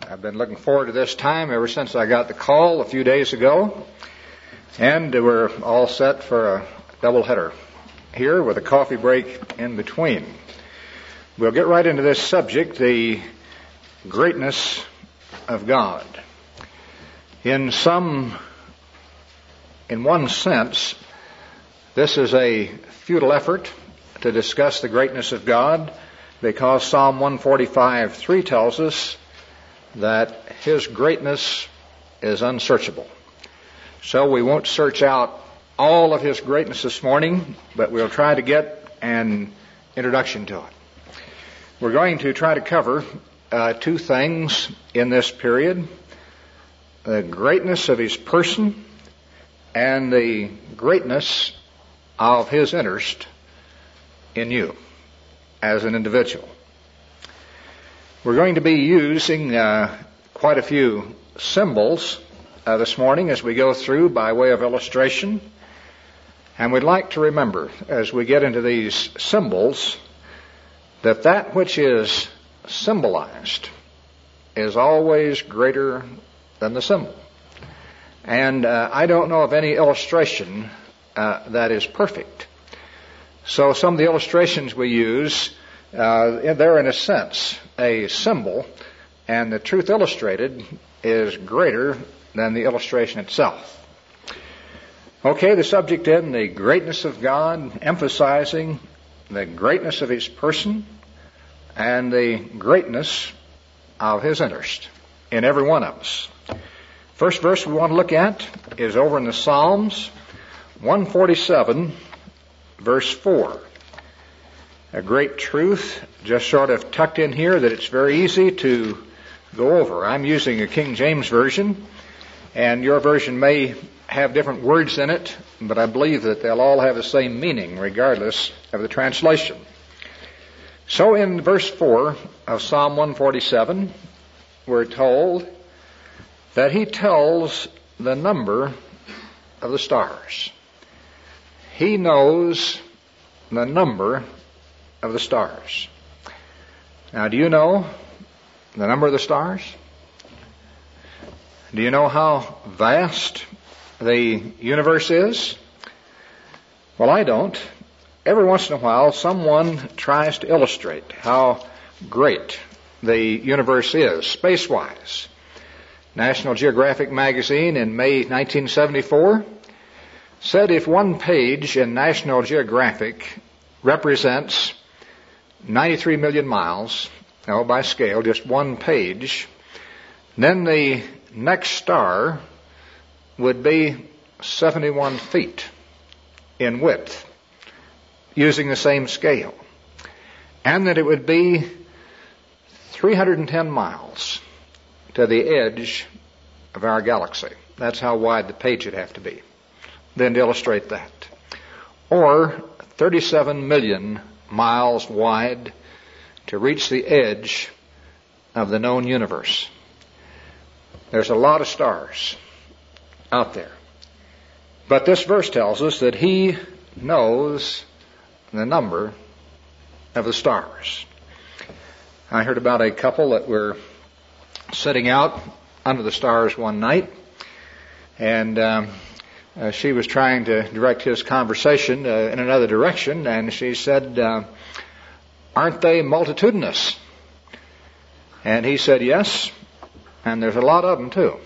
I've been looking forward to this time ever since I got the call a few days ago, and we're all set for a doubleheader here with a coffee break in between. We'll get right into this subject, the greatness of God. In one sense, this is a futile effort to discuss the greatness of God, because Psalm 145:3 tells us that His greatness is unsearchable. So we won't search out all of His greatness this morning, but we'll try to get an introduction to it. We're going to try to cover two things in this period: the greatness of His person and the greatness of His interest in you as an individual. We're going to be using quite a few symbols this morning as we go through by way of illustration. And we'd like to remember, as we get into these symbols, that which is symbolized is always greater than the symbol. And I don't know of any illustration that is perfect. So some of the illustrations we use, they're in a sense a symbol, and the truth illustrated is greater than the illustration itself. Okay, the subject in the greatness of God, emphasizing the greatness of His person and the greatness of His interest in every one of us. First verse we want to look at is over in the Psalms, 147, verse 4. A great truth just sort of tucked in here that it's very easy to go over. I'm using a King James Version, and your version may have different words in it, but I believe that they'll all have the same meaning regardless of the translation. So in verse 4 of Psalm 147, we're told that He tells the number of the stars. He knows the number of the stars. Now, do you know the number of the stars? Do you know how vast the universe is? Well, I don't. Every once in a while, someone tries to illustrate how great the universe is, space-wise. National Geographic magazine in May 1974 said if one page in National Geographic represents 93 million miles, by scale, just one page, then the next star would be 71 feet in width, using the same scale, and that it would be 310 miles to the edge of our galaxy. That's how wide the page would have to be. Then to illustrate that. Or 37 million miles wide to reach the edge of the known universe. There's a lot of stars out there. But this verse tells us that He knows the number of the stars. I heard about a couple that were sitting out under the stars one night, and she was trying to direct his conversation in another direction, and she said, aren't they multitudinous? And he said, yes, and there's a lot of them too.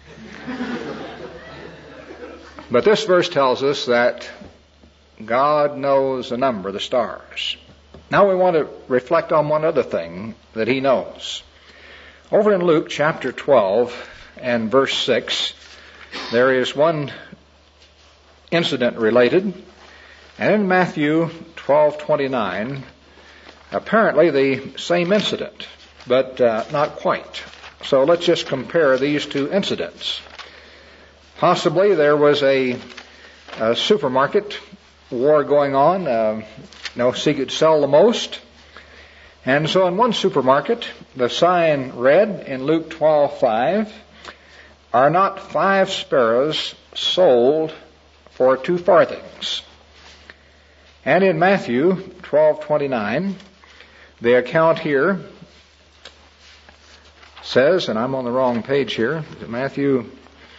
But this verse tells us that God knows the number of the stars. Now we want to reflect on one other thing that He knows. Over in Luke chapter 12 and verse 6, there is one incident related, and in Matthew 12:29, apparently the same incident, but not quite. So let's just compare these two incidents. Possibly there was a supermarket war going on, see who could sell the most. And so in one supermarket, the sign read in Luke 12:5, "Are not 5 sparrows sold for 2 farthings?" And in Matthew 12:29, the account here says, and I'm on the wrong page here, Matthew.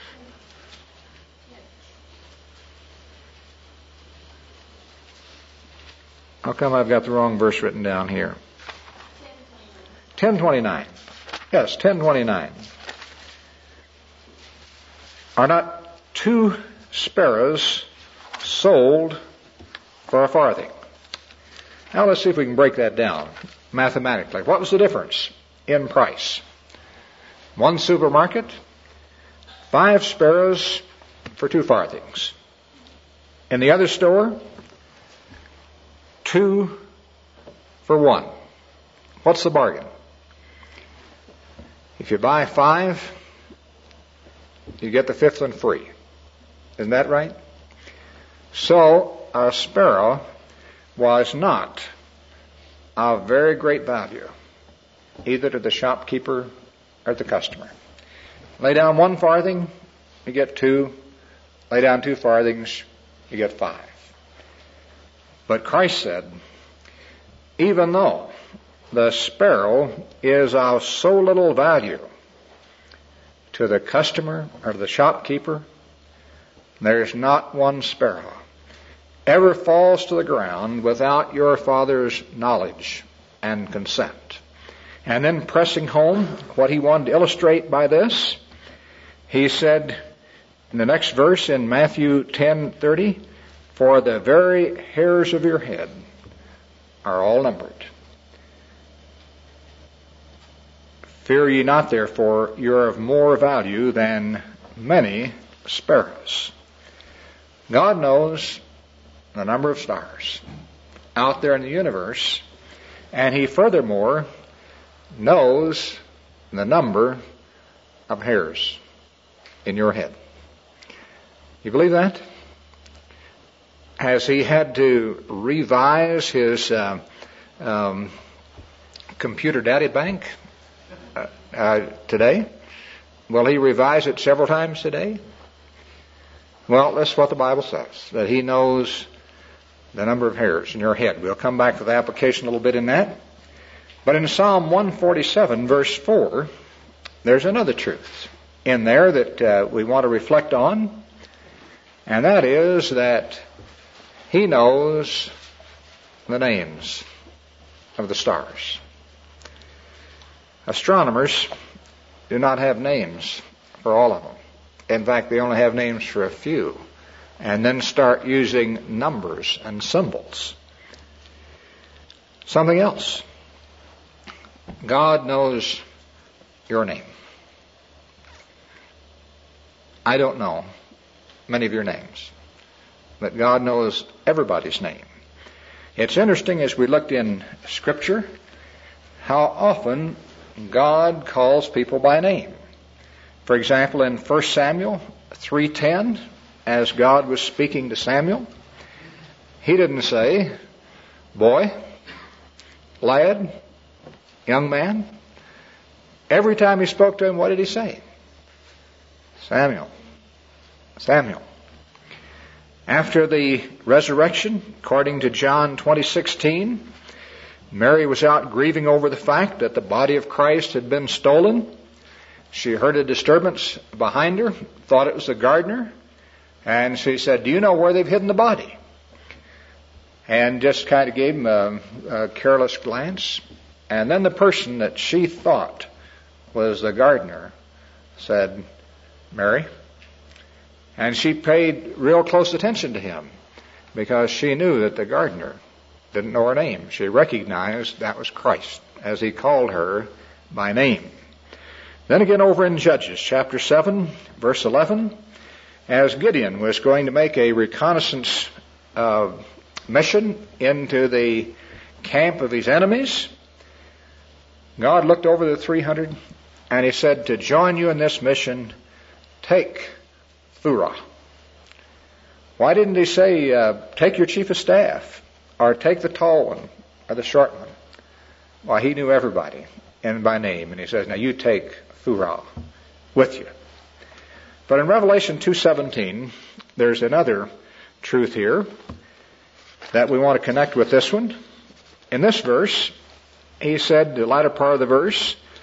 How come I've got the wrong verse written down here? 10:29. Yes, 10:29. Are not 2 sparrows sold for a farthing? Now let's see if we can break that down mathematically. What was the difference in price? One supermarket, 5 sparrows for 2 farthings. In the other store, 2 for 1. What's the bargain? If you buy 5, you get the 5th one free. Isn't that right? So, a sparrow was not of very great value, either to the shopkeeper or the customer. Lay down 1 farthing, you get 2. Lay down 2 farthings, you get 5. But Christ said, even though the sparrow is of so little value to the customer or the shopkeeper, there's not 1 sparrow ever falls to the ground without your Father's knowledge and consent. And then pressing home what he wanted to illustrate by this, he said in the next verse in Matthew 10:30, for the very hairs of your head are all numbered. Fear ye not, therefore, you are of more value than many sparrows. God knows the number of stars out there in the universe, and he furthermore knows the number of hairs in your head. You believe that? Has he had to revise his computer data bank today? Will he revise it several times today? Well, that's what the Bible says, that he knows the number of hairs in your head. We'll come back to the application a little bit in that. But in Psalm 147, verse 4, there's another truth in there that we want to reflect on, and that is that he knows the names of the stars. Astronomers do not have names for all of them. In fact, they only have names for a few, and then start using numbers and symbols. Something else. God knows your name. I don't know many of your names, but God knows everybody's name. It's interesting as we looked in Scripture how often God calls people by name. For example, in 1 Samuel 3:10, as God was speaking to Samuel, he didn't say, boy, lad, young man. Every time he spoke to him, what did he say? Samuel, Samuel. After the resurrection, according to John 20:16, Mary was out grieving over the fact that the body of Christ had been stolen. She heard a disturbance behind her, thought it was the gardener, and she said, do you know where they've hidden the body? And just kind of gave him a careless glance. And then the person that she thought was the gardener said, Mary. And she paid real close attention to him because she knew that the gardener didn't know her name. She recognized that was Christ as he called her by name. Then again over in Judges chapter 7, verse 11, as Gideon was going to make a reconnaissance mission into the camp of his enemies, God looked over the 300 and he said, to join you in this mission, take Phurah. Why didn't he say, take your chief of staff, or take the tall one, or the short one? Why, he knew everybody, and by name, and he says, now you take Phurah with you. But in Revelation 2:17, there's another truth here that we want to connect with this one. In this verse, he said, the latter part of the verse,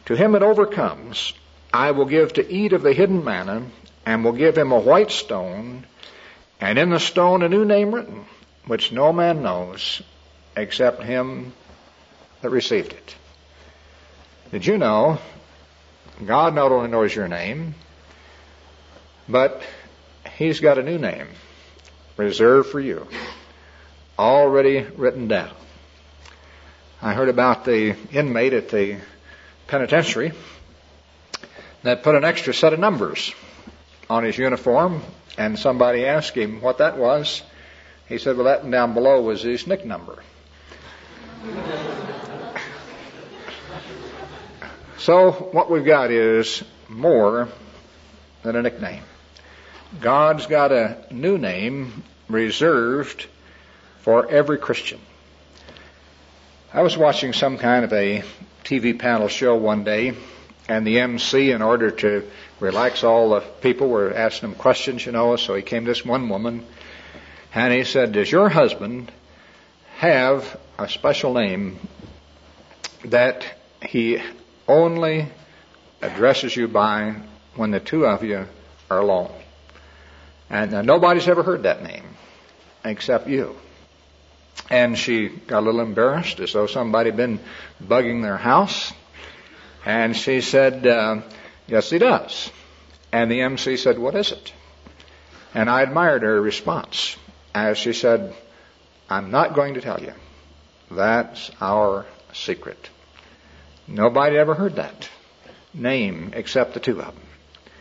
To him that overcomes, I will give to eat of the hidden manna, and will give him a white stone, and in the stone a new name written, which no man knows except him that received it. Did you know God not only knows your name, but he's got a new name reserved for you, already written down. I heard about the inmate at the penitentiary that put an extra set of numbers on his uniform, and somebody asked him what that was. He said, well, that one down below was his nick number. So what we've got is more than a nickname. God's got a new name reserved for every Christian. I was watching some kind of a TV panel show one day, and the MC, in order to relax all the people, were asking them questions, so he came to this one woman, and he said, does your husband have a special name that he only addresses you by when the two of you are alone? And nobody's ever heard that name except you. And she got a little embarrassed, as though somebody had been bugging their house. And she said, yes, he does. And the MC said, what is it? And I admired her response as she said, I'm not going to tell you. That's our secret. Nobody ever heard that name except the two of them.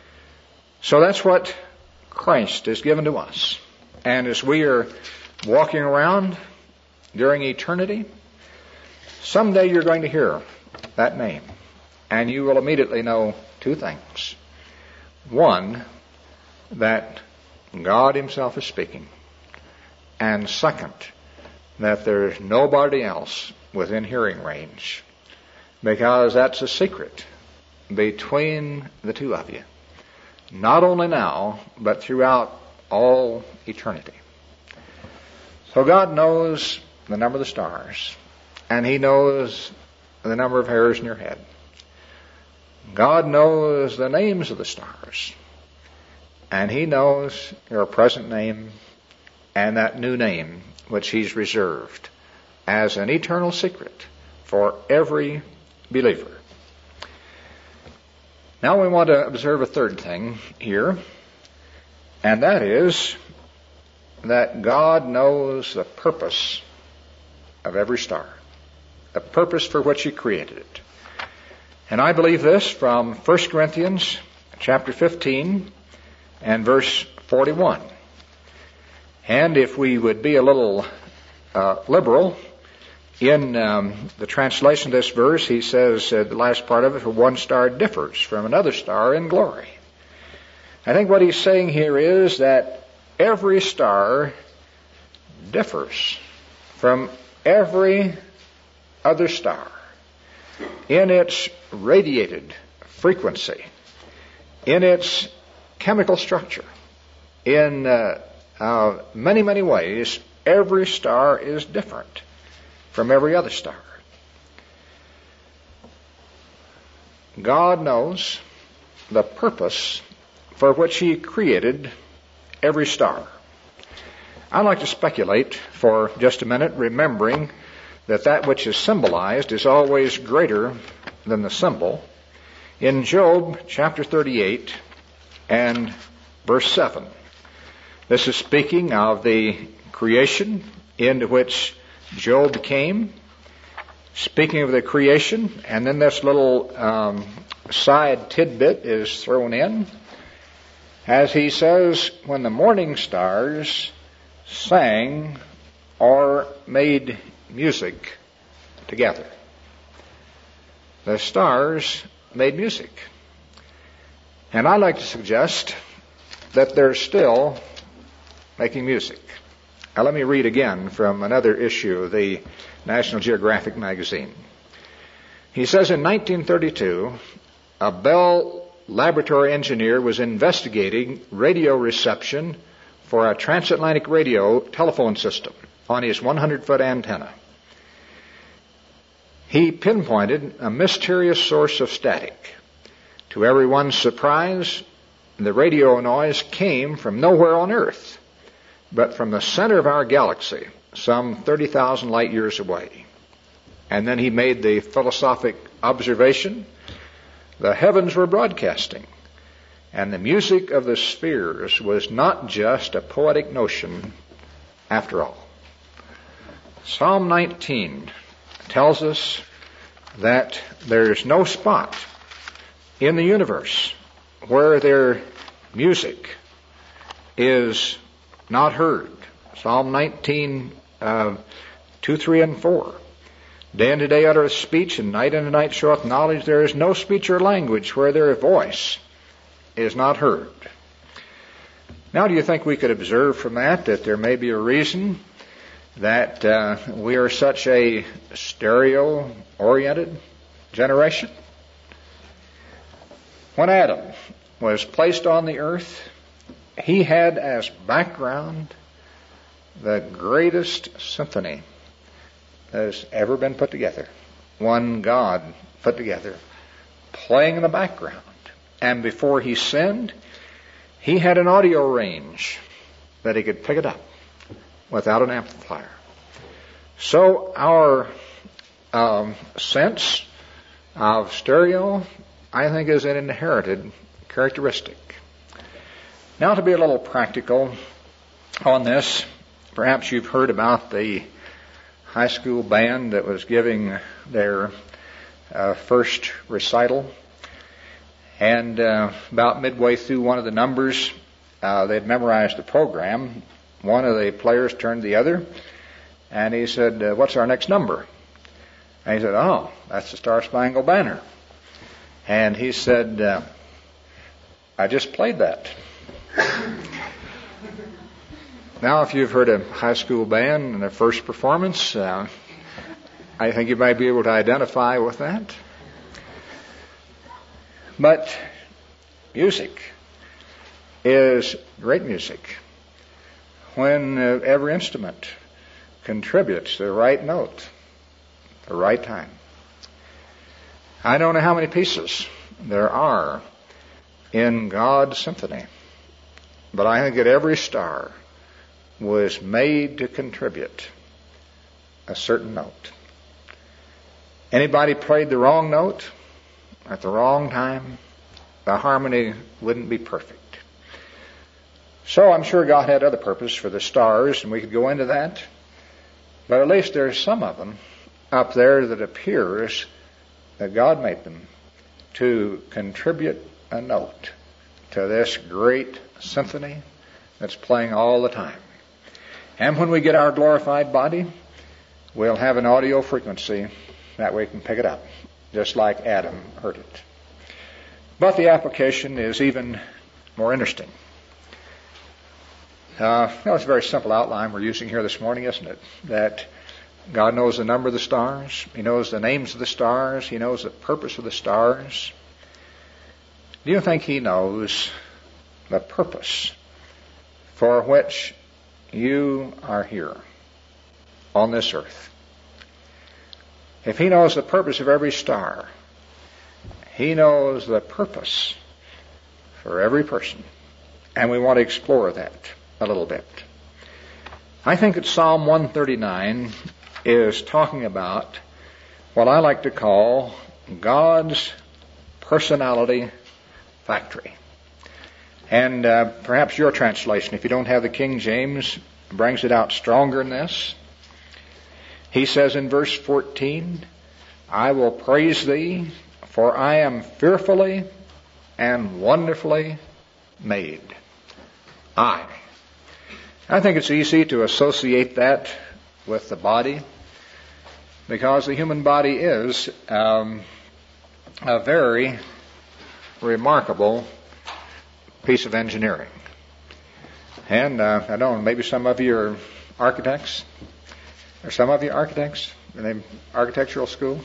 So that's what Christ has given to us. And as we are walking around during eternity, someday you're going to hear that name, and you will immediately know two things. One, that God himself is speaking. And second, that there's nobody else within hearing range, because that's a secret between the two of you. Not only now, but throughout all eternity. So God knows the number of the stars, and he knows the number of hairs in your head. God knows the names of the stars, and he knows your present name and that new name which he's reserved as an eternal secret for every believer. Now we want to observe a third thing here, and that is that God knows the purpose of every star, the purpose for which he created it. And I believe this from 1 Corinthians chapter 15 and verse 41. And if we would be a little liberal in the translation of this verse, he says, the last part of it, for one star differs from another star in glory. I think what he's saying here is that every star differs from every other star in its radiated frequency, in its chemical structure, in many, many ways. Every star is different from every other star. God knows the purpose for which he created every star. I'd like to speculate for just a minute, remembering that which is symbolized is always greater than the symbol. In Job chapter 38 and verse 7, this is speaking of the creation into which Job came, speaking of the creation, and then this little side tidbit is thrown in, as he says, when the morning stars sang or made music together. The stars made music. And I'd like to suggest that they're still making music. Now let me read again from another issue of the National Geographic magazine. He says in 1932, a Bell laboratory engineer was investigating radio reception for a transatlantic radio telephone system on his 100-foot antenna. he pinpointed a mysterious source of static. To everyone's surprise, the radio noise came from nowhere on Earth, but from the center of our galaxy, some 30,000 light years away. And then he made the philosophic observation: the heavens were broadcasting, and the music of the spheres was not just a poetic notion after all. Psalm 19 tells us that there's no spot in the universe where their music is not heard. Psalm 19, 2, 3, and 4. Day unto day uttereth speech, and night unto night showeth knowledge. There is no speech or language where their voice is not heard. Now, do you think we could observe from that there may be a reason that we are such a stereo-oriented generation? When Adam was placed on the earth, he had as background the greatest symphony that has ever been put together. One God put together, playing in the background. And before he sinned, he had an audio range that he could pick it up without an amplifier. So our sense of stereo, I think, is an inherited characteristic. Now, to be a little practical on this, perhaps you've heard about the high school band that was giving their first recital. And about midway through one of the numbers, they'd memorized the program. One of the players turned to the other, and he said, "What's our next number?" And he said, "Oh, that's the Star Spangled Banner." And he said, "I just played that." Now, if you've heard a high school band in their first performance, I think you might be able to identify with that. But music is great music when every instrument contributes the right note, the right time. I don't know how many pieces there are in God's symphony, but I think that every star was made to contribute a certain note. Anybody played the wrong note at the wrong time, the harmony wouldn't be perfect. So I'm sure God had other purpose for the stars, and we could go into that. But at least there's some of them up there that appears that God made them to contribute a note to this great symphony that's playing all the time. And when we get our glorified body, we'll have an audio frequency that we can pick it up, just like Adam heard it. But the application is even more interesting. It's a very simple outline we're using here this morning, isn't it? That God knows the number of the stars. He knows the names of the stars. He knows the purpose of the stars. Do you think He knows the purpose for which you are here on this earth? If He knows the purpose of every star, He knows the purpose for every person. And we want to explore that a little bit. I think that Psalm 139 is talking about what I like to call God's personality factory. And perhaps your translation, if you don't have the King James, brings it out stronger than this. He says in verse 14, "I will praise thee, for I am fearfully and wonderfully made." I think it's easy to associate that with the body, because the human body is a very remarkable piece of engineering. And I don't know, maybe some of you are architects. Are some of you architects in the architectural school?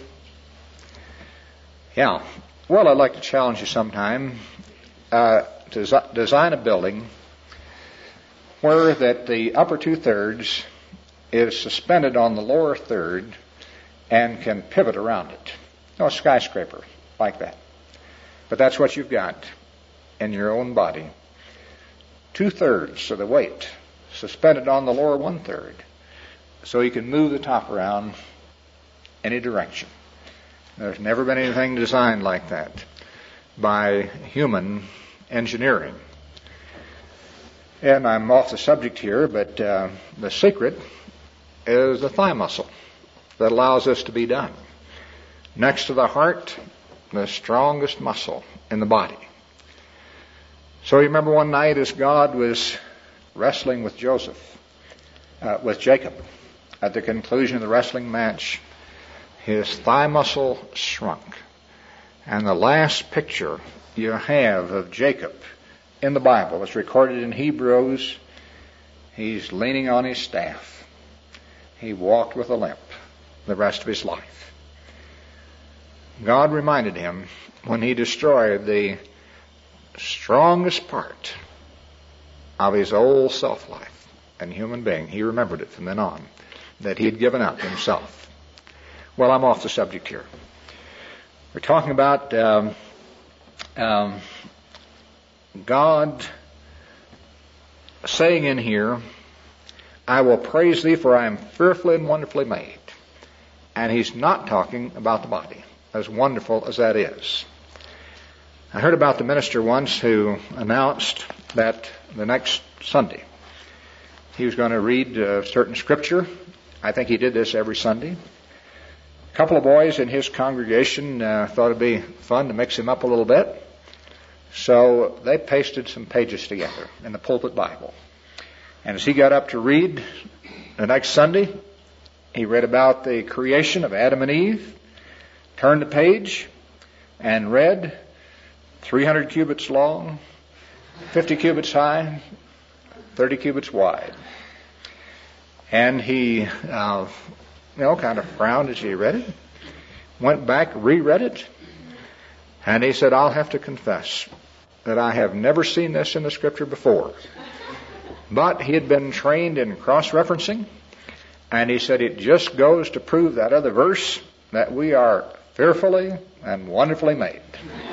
Yeah. Well, I'd like to challenge you sometime to design a building where that the upper 2/3 is suspended on the lower third, and can pivot around it. A skyscraper like that. But that's what you've got in your own body. 2/3 of the weight suspended on the lower 1/3, so you can move the top around any direction. There's never been anything designed like that by human engineering. And I'm off the subject here, but the secret is the thigh muscle that allows this to be done. Next to the heart, the strongest muscle in the body. So you remember one night as God was wrestling with with Jacob, at the conclusion of the wrestling match, his thigh muscle shrunk. And the last picture you have of Jacob in the Bible is recorded in Hebrews. He's leaning on his staff. He walked with a limp the rest of his life. God reminded him when he destroyed the strongest part of his old self-life and human being, he remembered it from then on, that he had given up himself. Well, I'm off the subject here. We're talking about God saying in here, I will praise thee, for I am fearfully and wonderfully made. And he's not talking about the body, as wonderful as that is. I heard about the minister once who announced that the next Sunday he was going to read a certain scripture. I think he did this every Sunday. A couple of boys in his congregation thought it'd be fun to mix him up a little bit. So they pasted some pages together in the pulpit Bible. And as he got up to read the next Sunday, he read about the creation of Adam and Eve, turned the page, and read 300 cubits long, 50 cubits high, 30 cubits wide. And he, kind of frowned as he read it, went back, reread it, and he said, I'll have to confess that I have never seen this in the scripture before. But he had been trained in cross-referencing, and he said it just goes to prove that other verse, that we are fearfully and wonderfully made.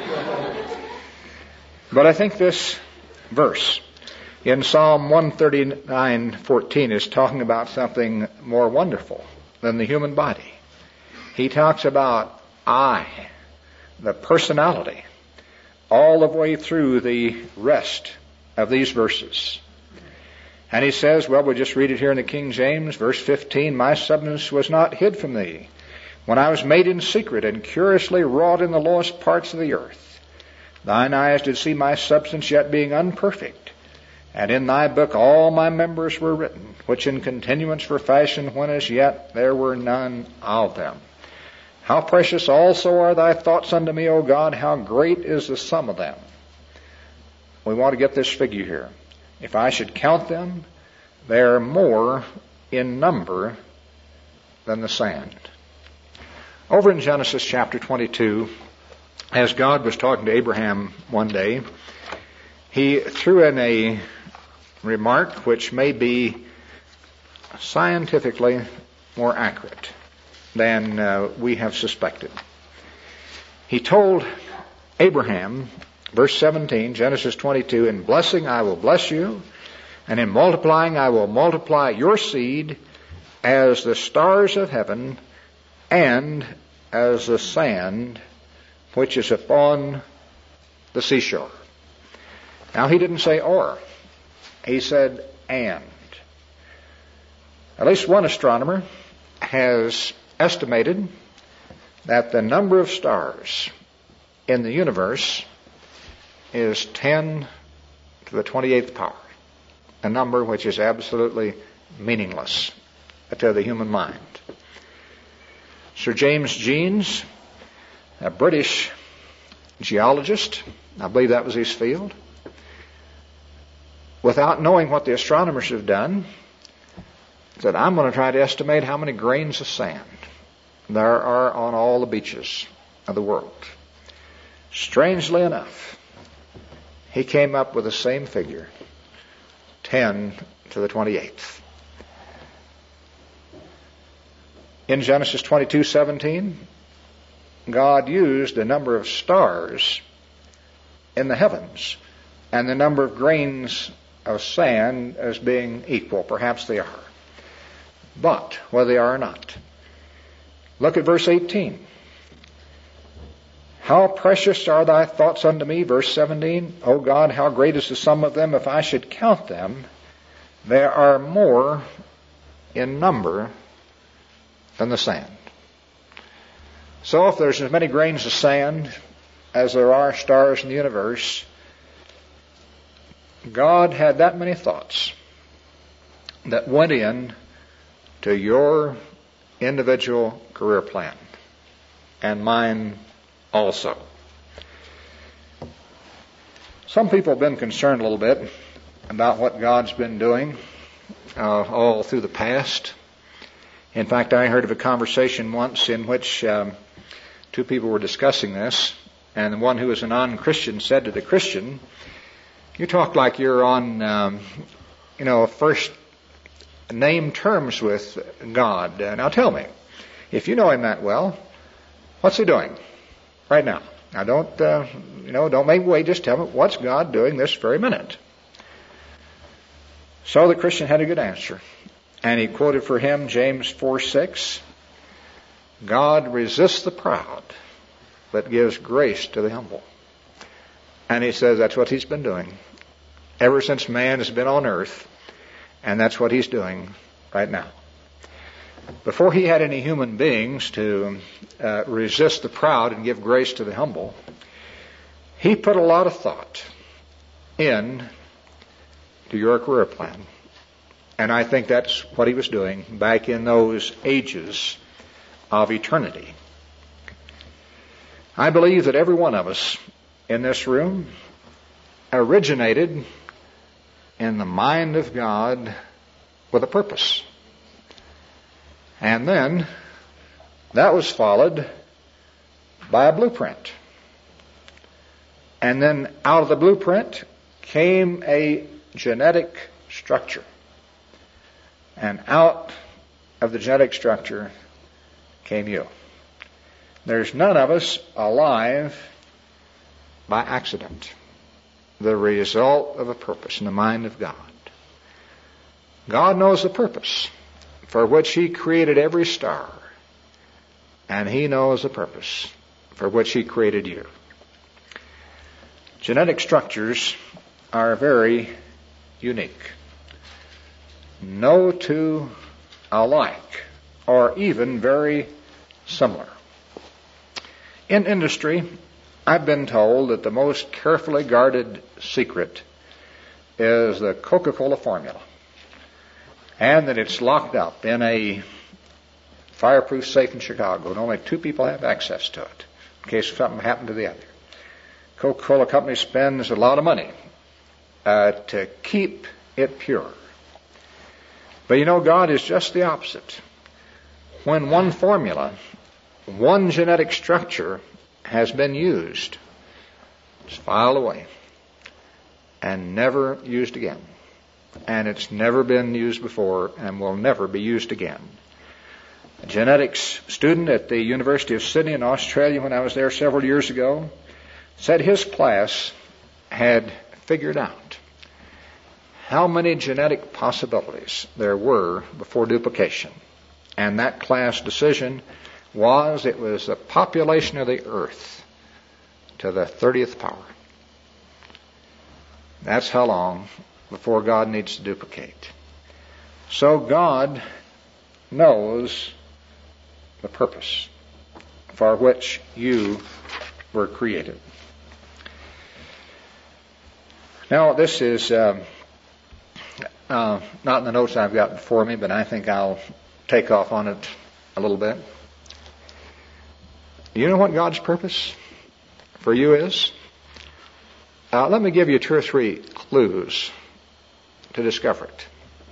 But I think this verse in Psalm 139:14 is talking about something more wonderful than the human body. He talks about I, the personality, all the way through the rest of these verses. And he says, well, we'll just read it here in the King James, verse 15, my substance was not hid from thee, when I was made in secret and curiously wrought in the lowest parts of the earth. Thine eyes did see my substance yet being unperfect, and in thy book all my members were written, which in continuance were fashioned when as yet there were none of them. How precious also are thy thoughts unto me, O God, how great is the sum of them. We want to get this figure here. If I should count them, they are more in number than the sand. Over in Genesis chapter 22, as God was talking to Abraham one day, he threw in a remark which may be scientifically more accurate than we have suspected. He told Abraham, verse 17, Genesis 22, in blessing I will bless you, and in multiplying I will multiply your seed as the stars of heaven and as the sand which is upon the seashore. Now he didn't say or. He said and. At least one astronomer has estimated that the number of stars in the universe is 10 to the 28th power, a number which is absolutely meaningless to the human mind. Sir James Jeans, a British geologist, I believe that was his field, without knowing what the astronomers have done, said, I'm going to try to estimate how many grains of sand there are on all the beaches of the world. Strangely enough, he came up with the same figure, 10 to the 28th. In Genesis 22:17, God used the number of stars in the heavens and the number of grains of sand as being equal. Perhaps they are. But whether they are or not, look at verse 18. How precious are thy thoughts unto me, verse 17. O God, how great is the sum of them. If I should count them, there are more in number than the sand. So if there's as many grains of sand as there are stars in the universe, God had that many thoughts that went in to your individual career plan, and mine also. Some people have been concerned a little bit about what God's been doing all through the past. In fact, I heard of a conversation once in which two people were discussing this, and the one who was a non-Christian said to the Christian, "You talk like you're on, first name terms with God. Now tell me, if you know Him that well, what's He doing right now? Now don't make me wait. Just tell me, what's God doing this very minute?" So the Christian had a good answer. And he quoted for him James 4:6, God resists the proud, but gives grace to the humble. And he says that's what He's been doing ever since man has been on earth, and that's what He's doing right now. Before He had any human beings to resist the proud and give grace to the humble, He put a lot of thought in to your career plan. And I think that's what He was doing back in those ages of eternity. I believe that every one of us in this room originated in the mind of God with a purpose. And then that was followed by a blueprint. And then out of the blueprint came a genetic structure. And out of the genetic structure came you. There's none of us alive by accident. The result of a purpose in the mind of God. God knows the purpose for which He created every star. And He knows the purpose for which He created you. Genetic structures are very unique. No two alike, or even very similar. In industry, I've been told that the most carefully guarded secret is the Coca-Cola formula, and that it's locked up in a fireproof safe in Chicago, and only 2 people have access to it in case something happened to the other. Coca-Cola Company spends a lot of money to keep it pure. But God is just the opposite. When one formula, one genetic structure has been used, it's filed away and never used again. And it's never been used before and will never be used again. A genetics student at the University of Sydney in Australia, when I was there several years ago, said his class had figured out how many genetic possibilities there were before duplication. And that class decision was it was the population of the earth to the 30th power. That's how long before God needs to duplicate. So God knows the purpose for which you were created. Now, this is not in the notes I've got before me, but I think I'll take off on it a little bit. You know what God's purpose for you is? Let me give you 2 or 3 clues to discover it.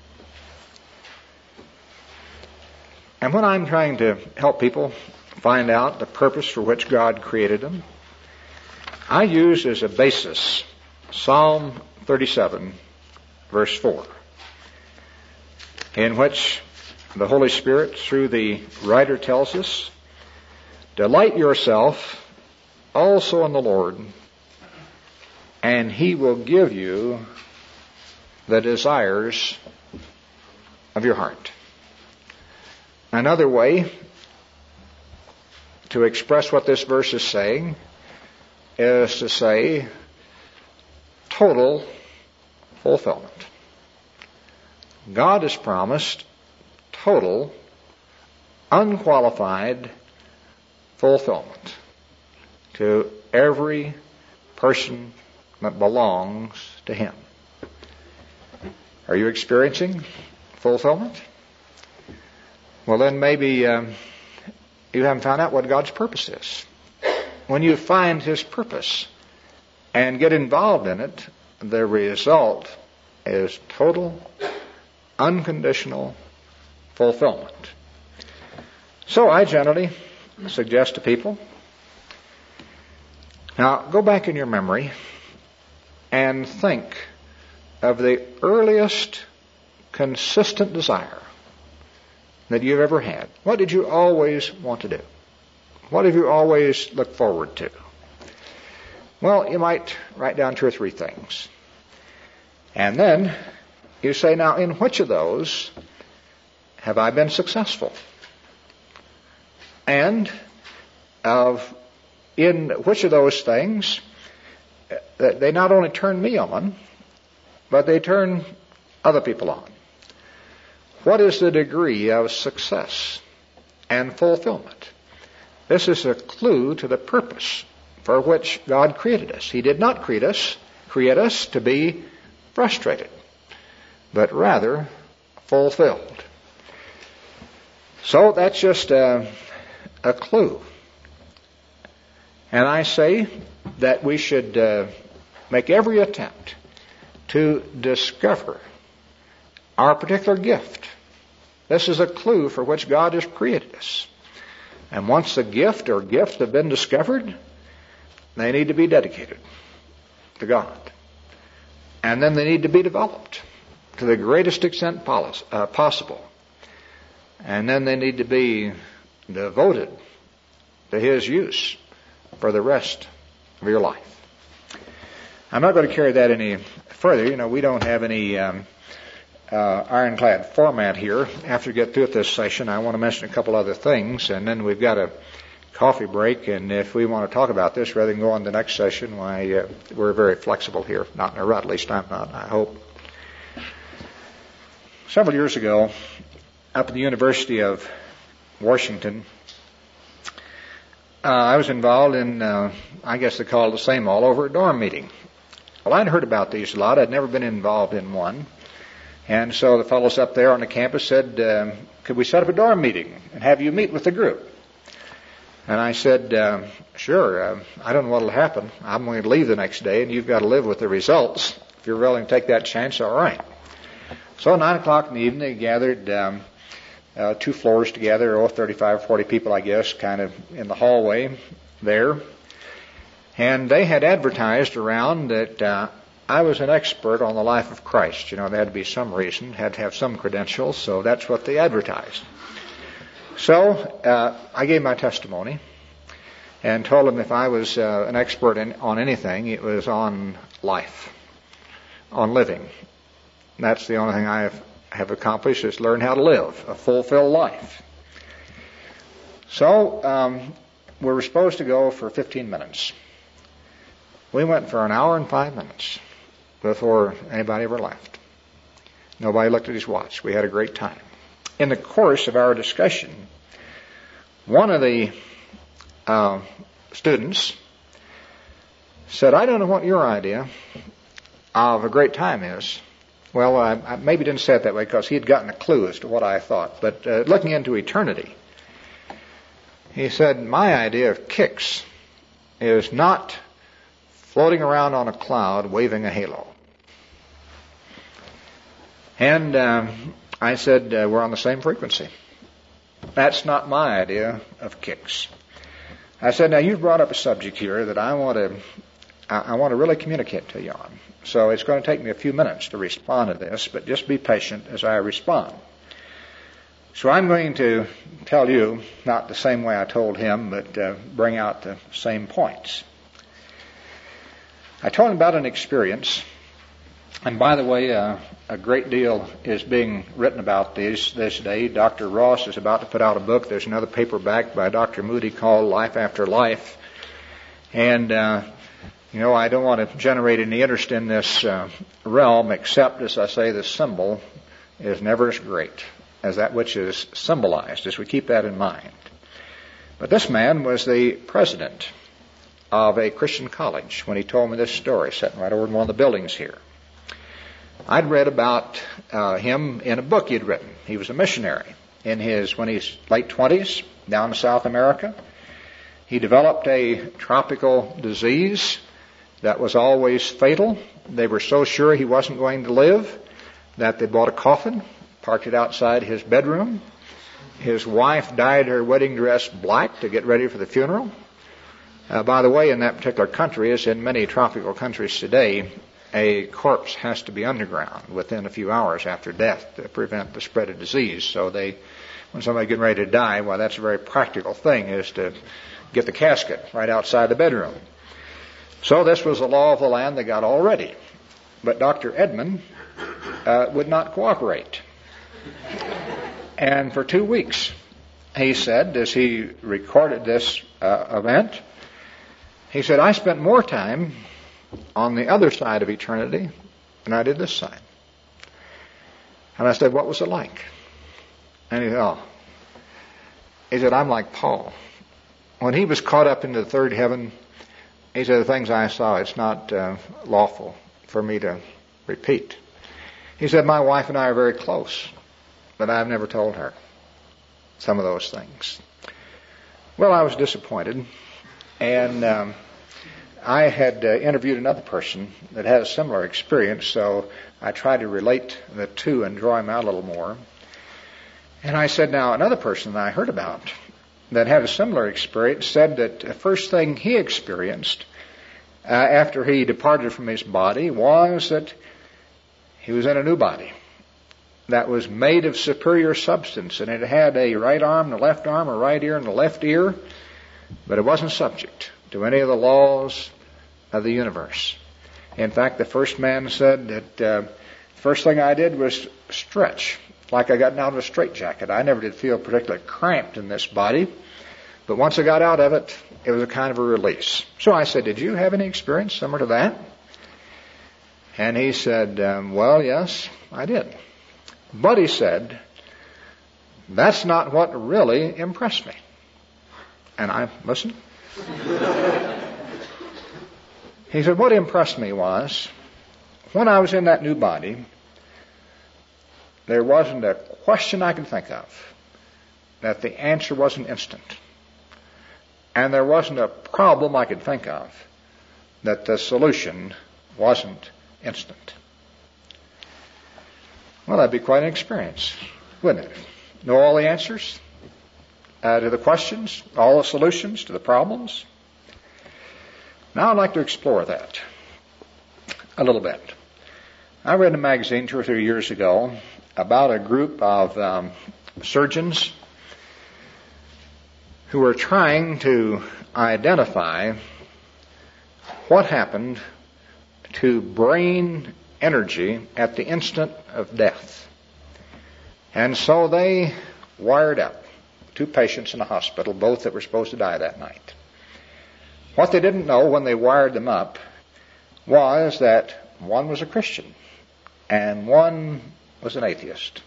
And when I'm trying to help people find out the purpose for which God created them, I use as a basis Psalm 37, verse 4, in which the Holy Spirit, through the writer, tells us, delight yourself also in the Lord, and He will give you the desires of your heart. Another way to express what this verse is saying is to say total fulfillment. God has promised total, unqualified fulfillment to every person that belongs to Him. Are you experiencing fulfillment? Well, then maybe you haven't found out what God's purpose is. When you find His purpose and get involved in it, the result is total, unconditional fulfillment. So I generally suggest to people, now go back in your memory and think of the earliest consistent desire that you've ever had. What did you always want to do? What have you always looked forward to? Well, you might write down 2 or 3 things. And then you say, now, in which of those have I been successful? And in which of those things they not only turn me on, but they turn other people on? What is the degree of success and fulfillment? This is a clue to the purpose for which God created us. He did not create us to be frustrated, but rather fulfilled. So that's just a clue. And I say that we should make every attempt to discover our particular gift. This is a clue for which God has created us. And once the gift or gifts have been discovered, they need to be dedicated to God. And then they need to be developed to the greatest extent possible. And then they need to be devoted to His use for the rest of your life. I'm not going to carry that any further. You know, we don't have any ironclad format here. After we get through with this session, I want to mention a couple other things, and then we've got a coffee break, and if we want to talk about this rather than go on to the next session, why, we're very flexible here. Not in a rut, at least I'm not, I hope. Several years ago, up at the University of Washington, I was involved in, I guess they call it the same all over, a dorm meeting. Well, I'd heard about these a lot. I'd never been involved in one. And so the fellows up there on the campus said, could we set up a dorm meeting and have you meet with the group? And I said, sure. I don't know what will happen. I'm going to leave the next day, and you've got to live with the results. If you're willing to take that chance, all right. So 9 o'clock in the evening, they gathered 2 floors together, 35 or 40 people, I guess, kind of in the hallway there. And they had advertised around that I was an expert on the life of Christ. You know, there had to be some reason, had to have some credentials, so that's what they advertised. So I gave my testimony and told them if I was an expert on anything, it was on life, on living. And that's the only thing I have accomplished, is learn how to live a fulfilled life. So we were supposed to go for 15 minutes. We went for an hour and 5 minutes before anybody ever left. Nobody looked at his watch. We had a great time. In the course of our discussion, one of the students said, I don't know what your idea of a great time is. Well, I maybe didn't say it that way because he had gotten a clue as to what I thought. But looking into eternity, he said, my idea of kicks is not floating around on a cloud waving a halo. And I said, we're on the same frequency. That's not my idea of kicks. I said, now you've brought up a subject here that I want to really communicate to you on. So it's going to take me a few minutes to respond to this, but just be patient as I respond. So I'm going to tell you, not the same way I told him, but bring out the same points. I told him about an experience, and by the way, a great deal is being written about this day. Dr. Ross is about to put out a book. There's another paperback by Dr. Moody called Life After Life. And, I don't want to generate any interest in this realm, except, as I say, the symbol is never as great as that which is symbolized, as we keep that in mind. But this man was the president of a Christian college when he told me this story, sitting right over in one of the buildings here. I'd read about him in a book he'd written. He was a missionary when he's late 20s down in South America. He developed a tropical disease that was always fatal. They were so sure he wasn't going to live that they bought a coffin, parked it outside his bedroom. His wife dyed her wedding dress black to get ready for the funeral. By the way, in that particular country, as in many tropical countries today, a corpse has to be underground within a few hours after death to prevent the spread of disease. So when somebody's getting ready to die, well, that's a very practical thing, is to get the casket right outside the bedroom. So this was the law of the land. They got all ready. But Dr. Edmund would not cooperate. And for 2 weeks, he said, as he recorded this event, he said, I spent more time on the other side of eternity than I did this side. And I said, what was it like? And he said, He said, I'm like Paul. When he was caught up into the third heaven, he said, the things I saw, it's not lawful for me to repeat. He said, my wife and I are very close, but I've never told her some of those things. Well, I was disappointed, and I had interviewed another person that had a similar experience, so I tried to relate the two and draw him out a little more. And I said, now, another person that I heard about that had a similar experience said that the first thing he experienced after he departed from his body was that he was in a new body that was made of superior substance, and it had a right arm, a left arm, a right ear, and a left ear, but it wasn't subject to any of the laws of the universe. In fact, the first man said that the first thing I did was stretch, like I got out of a straitjacket. I never did feel particularly cramped in this body, but once I got out of it, it was a kind of a release. So I said, did you have any experience similar to that? And he said, well, yes, I did. But he said, that's not what really impressed me. And I listened. He said, what impressed me was, when I was in that new body, there wasn't a question I could think of that the answer wasn't instant. And there wasn't a problem I could think of that the solution wasn't instant. Well, that'd be quite an experience, wouldn't it? Know all the answers to the questions, all the solutions to the problems. Now I'd like to explore that a little bit. I read in a magazine 2 or 3 years ago about a group of surgeons who were trying to identify what happened to brain energy at the instant of death. And so they wired up 2 patients in a hospital, both that were supposed to die that night. What they didn't know when they wired them up was that one was a Christian and one was an atheist.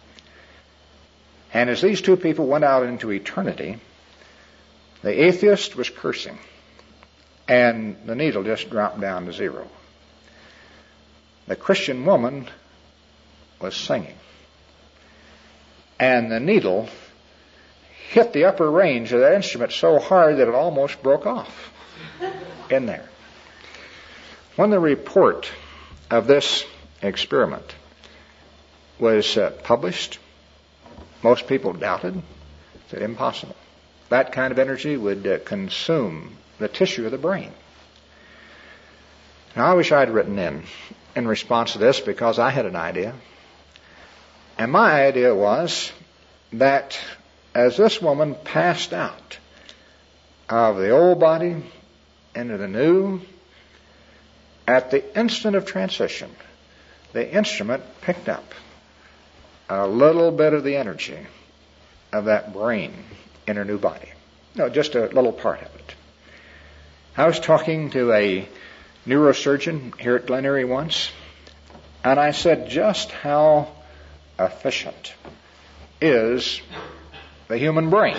And as these 2 people went out into eternity, the atheist was cursing, and the needle just dropped down to 0. The Christian woman was singing, and the needle hit the upper range of that instrument so hard that it almost broke off in there. When the report of this experiment was published, most people doubted. Said, impossible. That kind of energy would consume the tissue of the brain. Now, I wish I'd written in response to this, because I had an idea. And my idea was that as this woman passed out of the old body into the new, at the instant of transition, the instrument picked up a little bit of the energy of that brain in her new body. No, just a little part of it. I was talking to a neurosurgeon here at Glen Erie once, and I said, just how efficient is the human brain?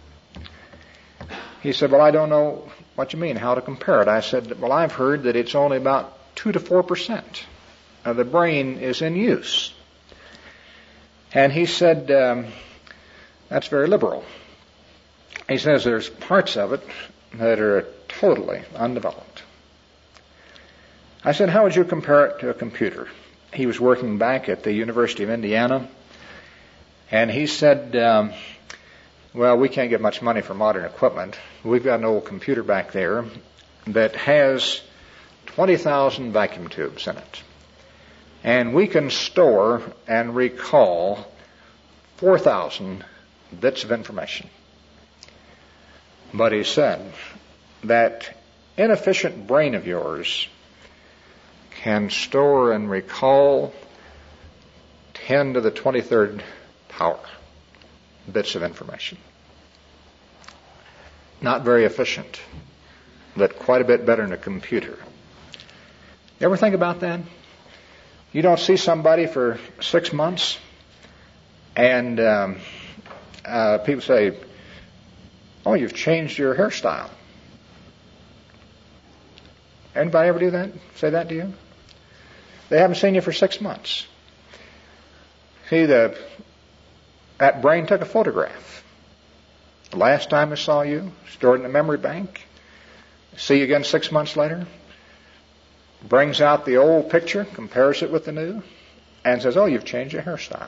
He said, well, I don't know what you mean, how to compare it. I said, well, I've heard that it's only about 2 to 4% of the brain is in use. And he said, that's very liberal. He says there's parts of it that are totally undeveloped. I said, how would you compare it to a computer? He was working back at the University of Indiana, and he said, well, we can't get much money for modern equipment. We've got an old computer back there that has 20,000 vacuum tubes in it. And we can store and recall 4,000 bits of information. But he said, that inefficient brain of yours can store and recall 10 to the 23rd power bits of information. Not very efficient, but quite a bit better than a computer. You ever think about that? You don't see somebody for 6 months, and people say, oh, you've changed your hairstyle. Anybody ever do that? Say that to you? They haven't seen you for 6 months. See, that brain took a photograph. The last time I saw you, stored in the memory bank. See you again 6 months later. Brings out the old picture, compares it with the new, and says, oh, you've changed your hairstyle.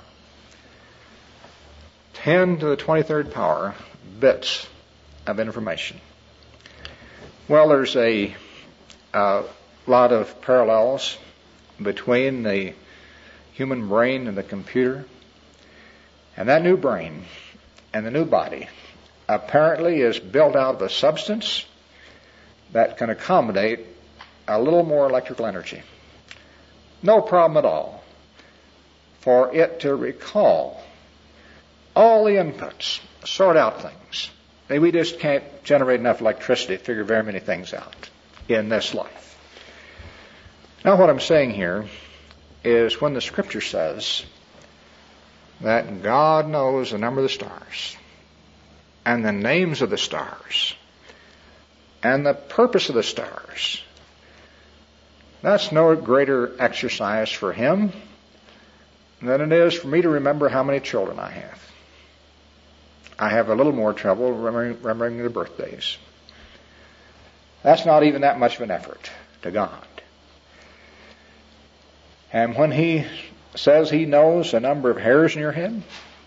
10 to the 23rd power bits of information. Well, there's a lot of parallels between the human brain and the computer. And that new brain and the new body apparently is built out of a substance that can accommodate a little more electrical energy. No problem at all for it to recall all the inputs, sort out things. We just can't generate enough electricity to figure very many things out in this life. Now what I'm saying here is when the Scripture says that God knows the number of the stars and the names of the stars and the purpose of the stars, that's no greater exercise for Him than it is for me to remember how many children I have. I have a little more trouble remembering their birthdays. That's not even that much of an effort to God. And when He says He knows the number of hairs in your head,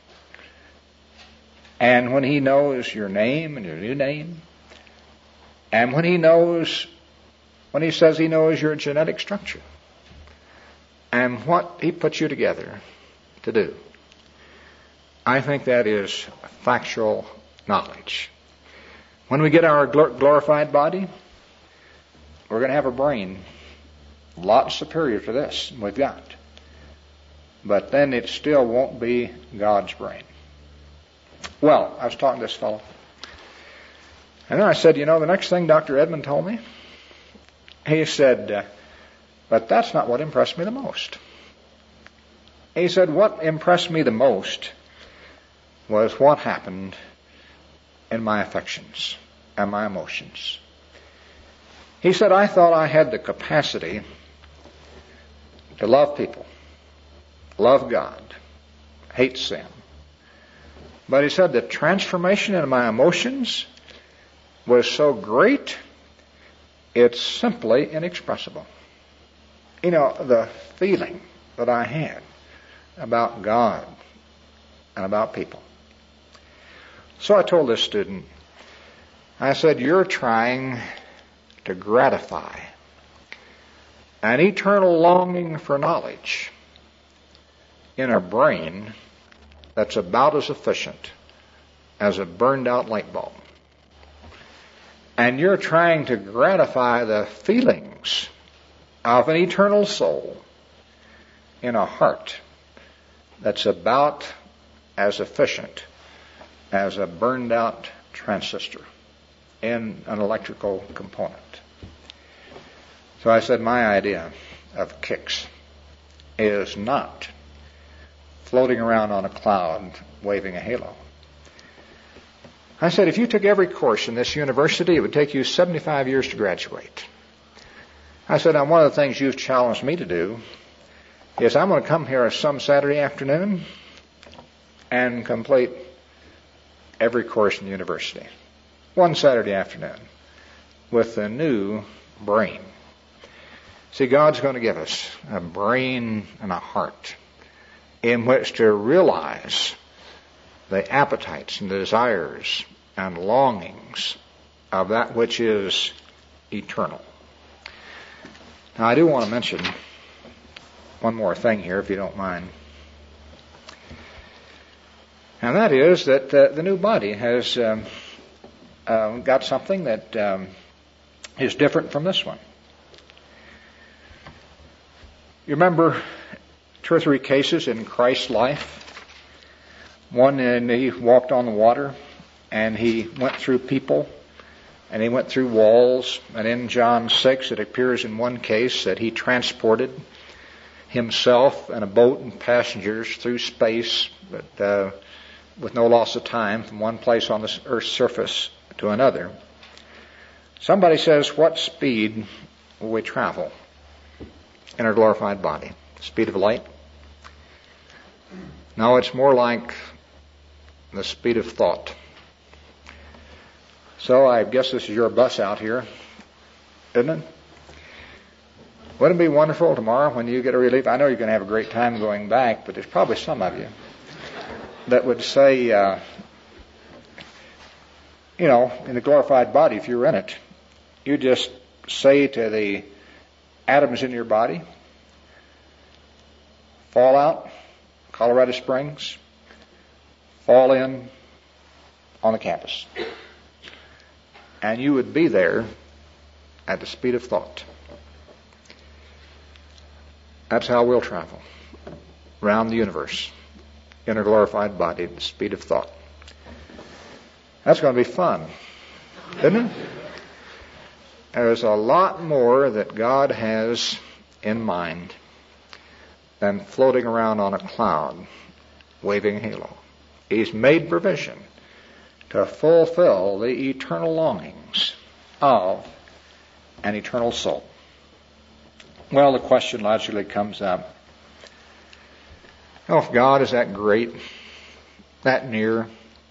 and when He knows your name and your new name, and when He says He knows your genetic structure, and what He puts you together to do, I think that is factual knowledge. When we get our glorified body, we're going to have a brain a lot superior to this we've got. But then it still won't be God's brain. Well, I was talking to this fellow, and then I said, the next thing Dr. Edmund told me, he said, but that's not what impressed me the most. He said, what impressed me the most was what happened in my affections and my emotions. He said, I thought I had the capacity to love people, love God, hate sin. But he said the transformation in my emotions was so great, it's simply inexpressible. The feeling that I had about God and about people. So I told this student, I said, you're trying to gratify an eternal longing for knowledge in a brain that's about as efficient as a burned out light bulb. And you're trying to gratify the feelings of an eternal soul in a heart that's about as efficient as a burned out transistor in an electrical component. So I said my idea of kicks is not floating around on a cloud waving a halo. I said if you took every course in this university, it would take you 75 years to graduate. I said, now one of the things you've challenged me to do is I'm going to come here some Saturday afternoon and complete every course in the university. One Saturday afternoon with a new brain. See, God's going to give us a brain and a heart in which to realize the appetites and desires and longings of that which is eternal. Now, I do want to mention one more thing here, if you don't mind. And that is that the new body has got something that is different from this one. You remember 2 or 3 cases in Christ's life. One, and he walked on the water, and he went through people, and he went through walls. And in John 6, it appears in one case that he transported himself and a boat and passengers through space, but with no loss of time, from one place on the earth's surface to another. Somebody says, what speed will we travel in our glorified body? The speed of light? No, it's more like the speed of thought. So I guess this is your bus out here, isn't it? Wouldn't it be wonderful tomorrow when you get a relief? I know you're going to have a great time going back, but there's probably some of you that would say, in the glorified body, if you're in it, you just say to the atoms in your body, fall out, Colorado Springs, fall in on the campus. And you would be there at the speed of thought. That's how we'll travel around the universe in a glorified body at the speed of thought. That's going to be fun, isn't it? There's a lot more that God has in mind than floating around on a cloud waving a halo. He's made provision to fulfill the eternal longings of an eternal soul. Well, the question logically comes up, if God is that great, that near,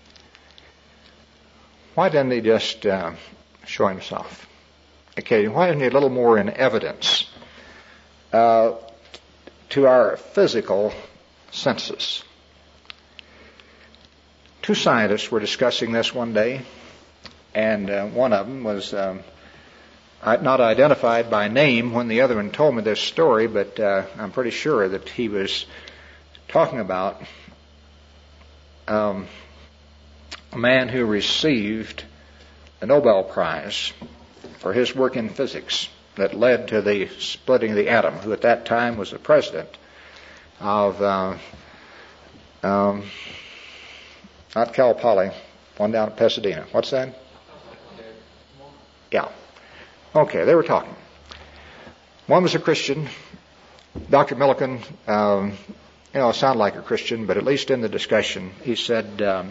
why didn't he just show himself? Okay, why isn't he a little more in evidence to our physical senses? 2 scientists were discussing this one day, and one of them was not identified by name when the other one told me this story, but I'm pretty sure that he was talking about a man who received the Nobel Prize for his work in physics that led to the splitting of the atom, who at that time was the president of not Cal Poly, one down at Pasadena. What's that? Yeah. Okay, they were talking. One was a Christian. Dr. Millikan, sounded like a Christian, but at least in the discussion, he said to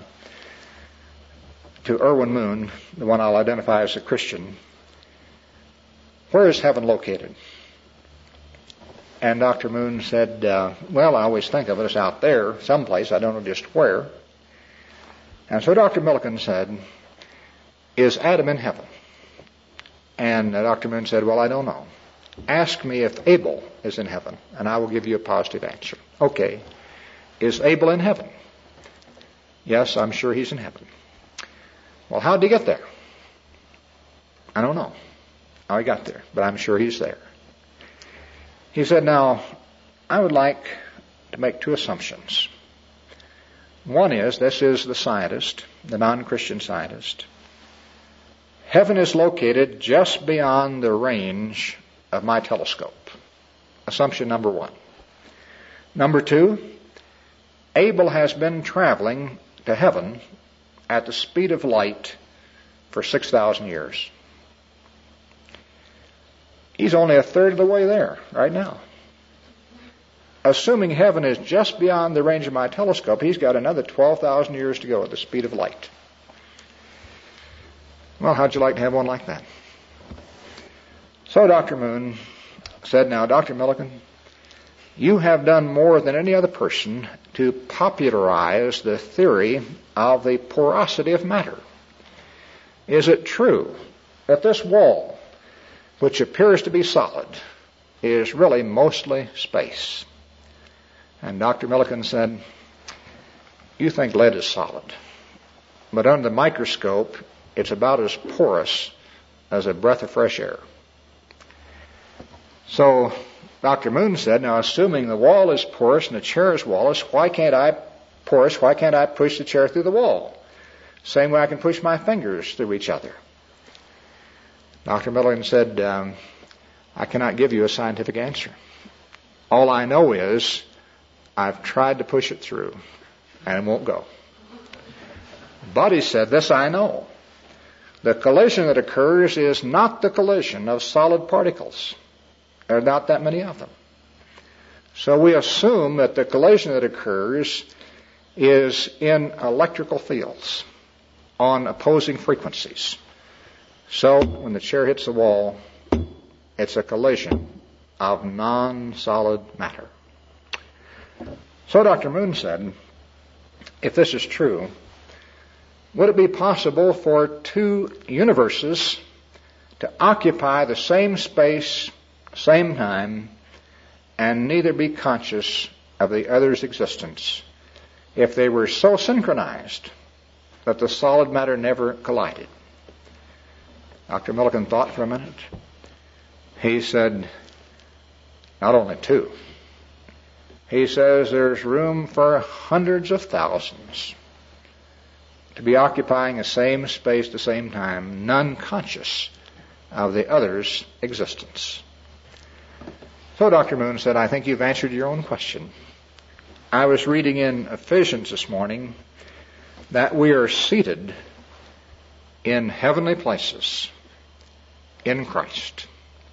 Erwin Moon, the one I'll identify as a Christian, where is heaven located? And Dr. Moon said, well, I always think of it as out there, someplace, I don't know just where. And so Dr. Millikan said, is Adam in heaven? And Dr. Moon said, well, I don't know. Ask me if Abel is in heaven, and I will give you a positive answer. Okay. Is Abel in heaven? Yes, I'm sure he's in heaven. Well, how did he get there? I don't know how he got there, but I'm sure he's there. He said, now, I would like to make 2 assumptions. One is, this is the scientist, the non-Christian scientist. Heaven is located just beyond the range of my telescope. Assumption number one. Number two, Abel has been traveling to heaven at the speed of light for 6,000 years. He's only a third of the way there right now. Assuming heaven is just beyond the range of my telescope, he's got another 12,000 years to go at the speed of light. Well, how'd you like to have one like that? So Dr. Moon said, now, Dr. Millikan, you have done more than any other person to popularize the theory of the porosity of matter. Is it true that this wall, which appears to be solid, is really mostly space? And Dr. Millikan said, you think lead is solid, but under the microscope, it's about as porous as a breath of fresh air. So Dr. Moon said, now assuming the wall is porous and the chair is walless, why can't I push the chair through the wall? Same way I can push my fingers through each other. Dr. Millikan said, I cannot give you a scientific answer. All I know is I've tried to push it through and it won't go. But he said, this I know. The collision that occurs is not the collision of solid particles. There are not that many of them. So we assume that the collision that occurs is in electrical fields on opposing frequencies. So when the chair hits the wall, it's a collision of non-solid matter. So Dr. Moon said, if this is true, would it be possible for two universes to occupy the same space, same time, and neither be conscious of the other's existence if they were so synchronized that the solid matter never collided? Dr. Millikan thought for a minute. He said, not only two. He says there's room for hundreds of thousands to be occupying the same space, the same time, none conscious of the other's existence. So Dr. Moon said, I think you've answered your own question. I was reading in Ephesians this morning that we are seated in heavenly places in Christ.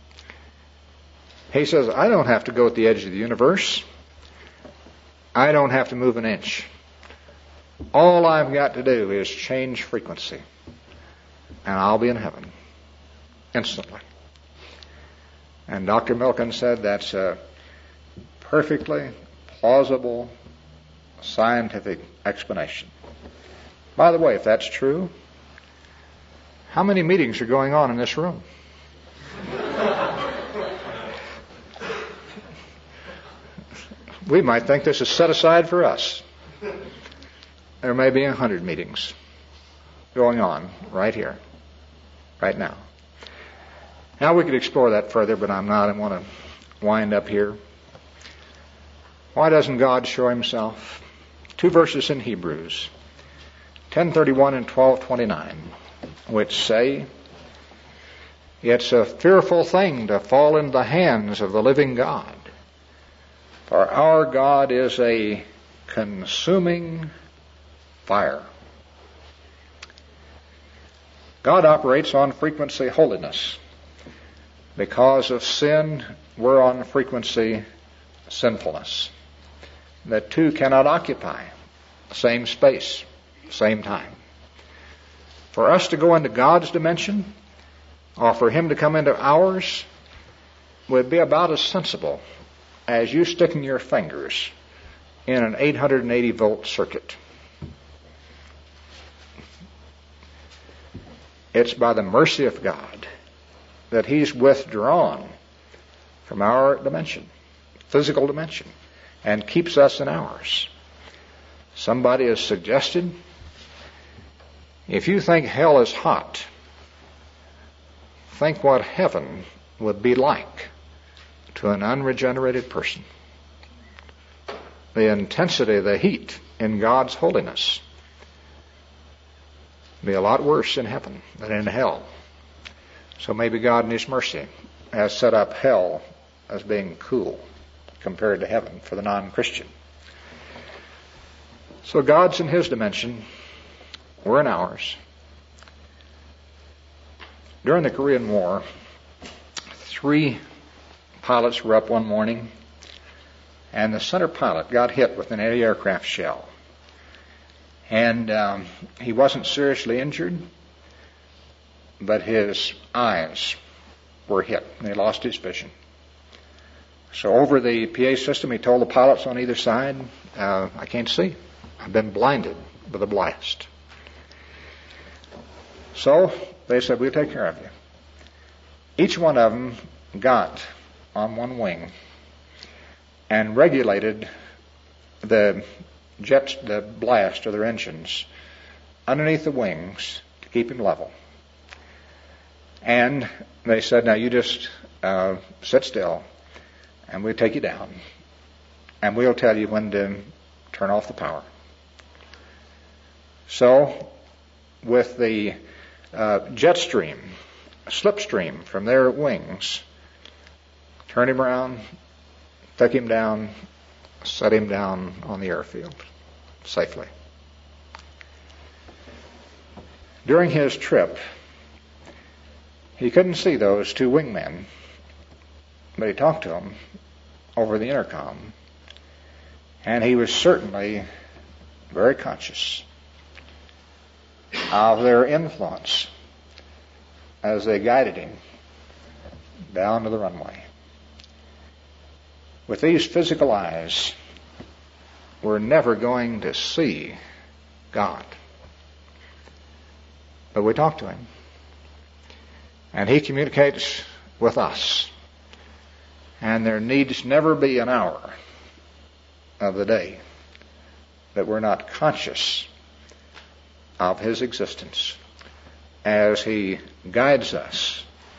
He says, I don't have to go at the edge of the universe. I don't have to move an inch. All I've got to do is change frequency, and I'll be in heaven instantly. And Dr. Millikan said that's a perfectly plausible scientific explanation. By the way, if that's true, how many meetings are going on in this room? We might think this is set aside for us. There may be 100 meetings going on right here, right now. Now we could explore that further, but I'm not. I want to wind up here. Why doesn't God show himself? 2 verses in Hebrews, 10:31 and 12:29, which say, it's a fearful thing to fall into the hands of the living God. For our God is a consuming fire. God operates on frequency holiness. Because of sin, we're on frequency sinfulness. The two cannot occupy the same space, same time. For us to go into God's dimension, or for him to come into ours, would be about as sensible as you sticking your fingers in an 880 volt circuit. It's by the mercy of God that he's withdrawn from our dimension, physical dimension, and keeps us in ours. Somebody has suggested, if you think hell is hot, think what heaven would be like to an unregenerated person. The intensity of the heat in God's holiness. It'd be a lot worse in heaven than in hell. So maybe God in His mercy has set up hell as being cool compared to heaven for the non-Christian. So God's in His dimension. We're in ours. During the Korean War, 3 pilots were up one morning, and the center pilot got hit with an anti-aircraft shell. And he wasn't seriously injured, but his eyes were hit, and he lost his vision. So over the PA system, he told the pilots on either side, I can't see. I've been blinded with a blast. So they said, we'll take care of you. Each one of them got on one wing and regulated the blast of their engines underneath the wings to keep him level. And they said, now you just sit still and we'll take you down and we'll tell you when to turn off the power. So with the slipstream from their wings, turned him around, took him down, set him down on the airfield safely. During his trip, he couldn't see those 2 wingmen, but he talked to them over the intercom, and he was certainly very conscious of their influence as they guided him down to the runway. With these physical eyes, we're never going to see God. But we talk to Him. And He communicates with us. And there needs never be an hour of the day that we're not conscious of His existence as He guides us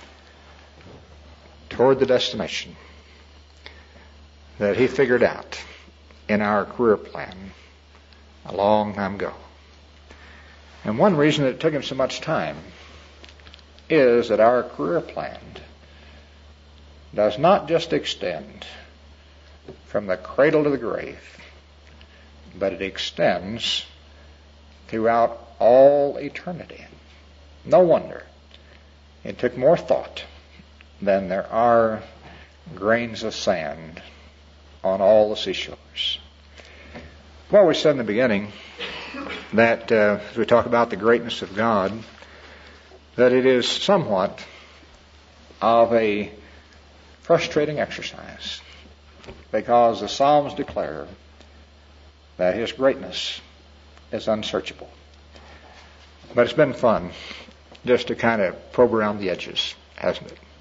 toward the destination that He figured out in our career plan a long time ago. And one reason that it took Him so much time is that our career plan does not just extend from the cradle to the grave, but it extends throughout all eternity. No wonder it took more thought than there are grains of sand on all the seashores. Well, we said in the beginning that as we talk about the greatness of God, that it is somewhat of a frustrating exercise because the Psalms declare that His greatness is unsearchable. But it's been fun just to kind of probe around the edges, hasn't it?